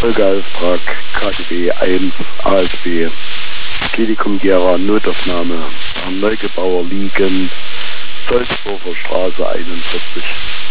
Folgeauftrag KDW 1 ASB Klinikum Gera Notaufnahme am Neugebauer liegend Solzdorfer Straße 41.